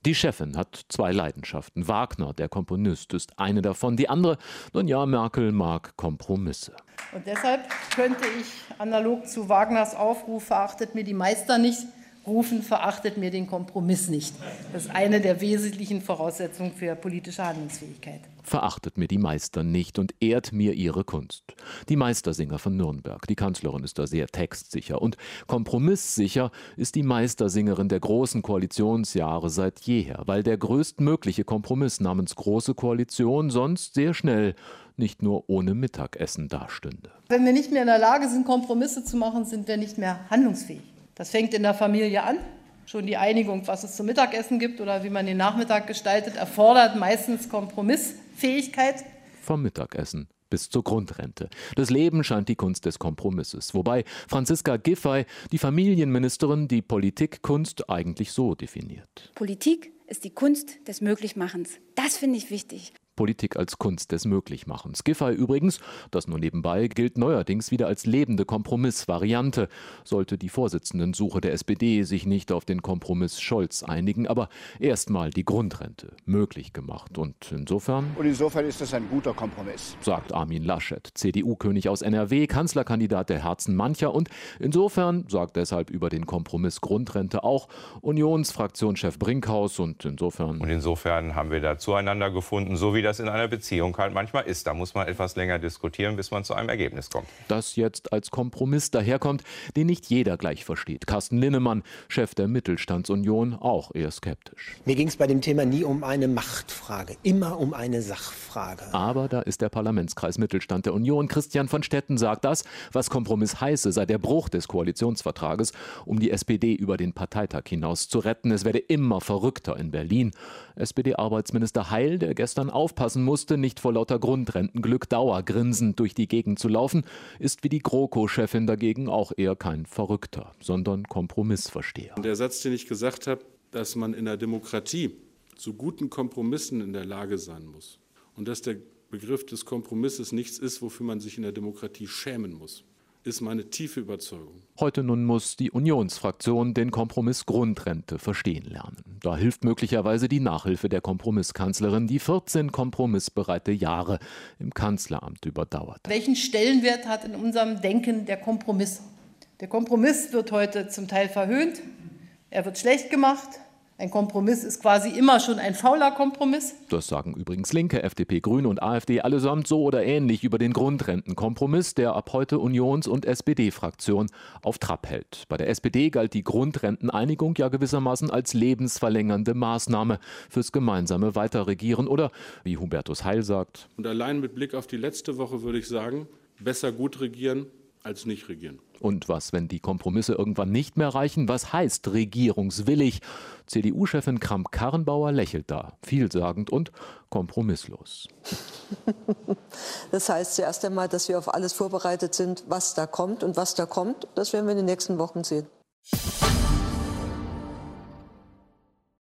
Die Chefin hat zwei Leidenschaften. Wagner, der Komponist, ist eine davon. Die andere, nun ja, Merkel mag Kompromisse. Und deshalb könnte ich analog zu Wagners Aufruf, verachtet mir die Meister nicht, rufen, verachtet mir den Kompromiss nicht. Das ist eine der wesentlichen Voraussetzungen für politische Handlungsfähigkeit. Verachtet mir die Meister nicht und ehrt mir ihre Kunst. Die Meistersinger von Nürnberg, die Kanzlerin ist da sehr textsicher. Und kompromisssicher ist die Meistersingerin der großen Koalitionsjahre seit jeher, weil der größtmögliche Kompromiss namens Große Koalition sonst sehr schnell nicht nur ohne Mittagessen dastünde. Wenn wir nicht mehr in der Lage sind, Kompromisse zu machen, sind wir nicht mehr handlungsfähig. Das fängt in der Familie an. Schon die Einigung, was es zum Mittagessen gibt oder wie man den Nachmittag gestaltet, erfordert meistens Kompromissfähigkeit. Vom Mittagessen bis zur Grundrente. Das Leben scheint die Kunst des Kompromisses. Wobei Franziska Giffey, die Familienministerin, die Politikkunst eigentlich so definiert. Politik ist die Kunst des Möglichmachens. Das finde ich wichtig. Politik als Kunst des Möglichmachens. Giffey übrigens, das nur nebenbei, gilt neuerdings wieder als lebende Kompromissvariante. Sollte die Vorsitzendensuche der SPD sich nicht auf den Kompromiss Scholz einigen, aber erstmal die Grundrente möglich gemacht. Und insofern ist das ein guter Kompromiss, sagt Armin Laschet, CDU-König aus NRW, Kanzlerkandidat der Herzen mancher. Und insofern sagt deshalb über den Kompromiss Grundrente auch Unionsfraktionschef Brinkhaus. Und insofern haben wir da zueinander gefunden, so wie das in einer Beziehung halt manchmal ist. Da muss man etwas länger diskutieren, bis man zu einem Ergebnis kommt. Das jetzt als Kompromiss daherkommt, den nicht jeder gleich versteht. Carsten Linnemann, Chef der Mittelstandsunion, auch eher skeptisch. Mir ging es bei dem Thema nie um eine Machtfrage, immer um eine Sachfrage. Aber da ist der Parlamentskreis Mittelstand der Union. Christian von Stetten sagt das, was Kompromiss heiße, sei der Bruch des Koalitionsvertrages, um die SPD über den Parteitag hinaus zu retten. Es werde immer verrückter in Berlin. SPD-Arbeitsminister Heil, der gestern aufpassen musste, nicht vor lauter Grundrentenglück dauergrinsend durch die Gegend zu laufen, ist wie die GroKo-Chefin dagegen auch eher kein Verrückter, sondern Kompromissversteher. Der Satz, den ich gesagt habe, dass man in der Demokratie zu guten Kompromissen in der Lage sein muss und dass der Begriff des Kompromisses nichts ist, wofür man sich in der Demokratie schämen muss, ist meine tiefe Überzeugung. Heute nun muss die Unionsfraktion den Kompromiss Grundrente verstehen lernen. Da hilft möglicherweise die Nachhilfe der Kompromisskanzlerin, die 14 kompromissbereite Jahre im Kanzleramt überdauert. Welchen Stellenwert hat in unserem Denken der Kompromiss? Der Kompromiss wird heute zum Teil verhöhnt, er wird schlecht gemacht. Ein Kompromiss ist quasi immer schon ein fauler Kompromiss. Das sagen übrigens Linke, FDP, Grüne und AfD allesamt so oder ähnlich über den Grundrentenkompromiss, der ab heute Unions- und SPD-Fraktion auf Trab hält. Bei der SPD galt die Grundrenteneinigung ja gewissermaßen als lebensverlängernde Maßnahme fürs gemeinsame Weiterregieren oder, wie Hubertus Heil sagt. Und allein mit Blick auf die letzte Woche würde ich sagen, besser gut regieren als nicht regieren. Und was, wenn die Kompromisse irgendwann nicht mehr reichen? Was heißt regierungswillig? CDU-Chefin Kramp-Karrenbauer lächelt da, vielsagend und kompromisslos. Das heißt zuerst einmal, dass wir auf alles vorbereitet sind, was da kommt. Und was da kommt, das werden wir in den nächsten Wochen sehen.